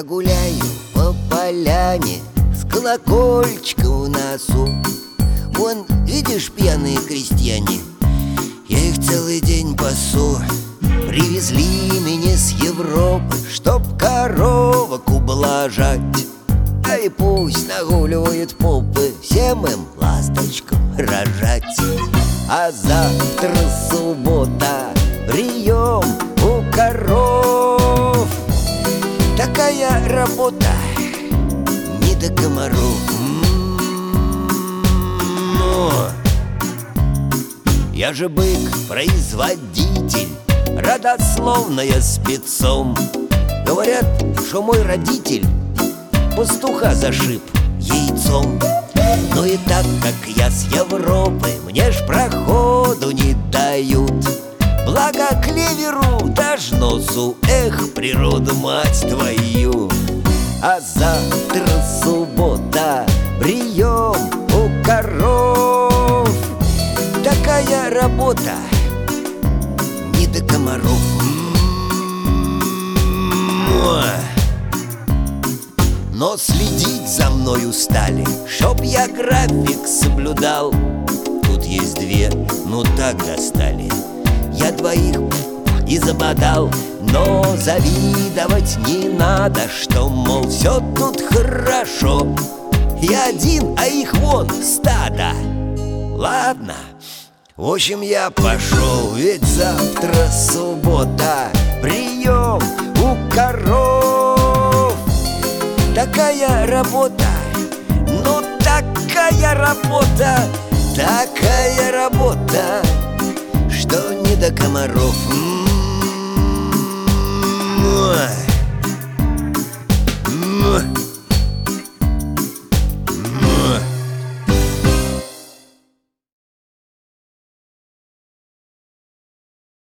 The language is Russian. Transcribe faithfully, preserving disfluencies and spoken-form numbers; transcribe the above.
Я гуляю по поляне с колокольчиком в носу. Вон, видишь, пьяные крестьяне, я их целый день пасу. Привезли меня с Европы, чтоб коровок ублажать. Да и пусть нагуливают попы, всем им ласточкам рожать. А завтра суббота, прием у коров. Такая работа, не до комаров. Но я же бык-производитель, родословно я спецом. Говорят, что мой родитель пастуха зашиб яйцом. Ну и так как я с Европы, мне ж проходу не дают. Благо клеверу, даже носу, эх, природа, мать твою. А завтра суббота, прием у коров. Такая работа, не до комаров. Но следить за мною стали, чтоб я график соблюдал. Тут есть две, ну так достали. Я двоих и забодал. Но завидовать не надо, что, мол, все тут хорошо. Я один, а их вон стадо. Ладно, в общем, я пошел, ведь завтра суббота, прием у коров. Такая работа, ну такая работа, такая работа, что не до комаров.